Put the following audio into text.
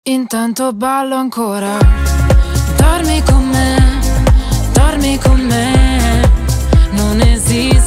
Intanto ballo ancora. Dormi con me, non esiste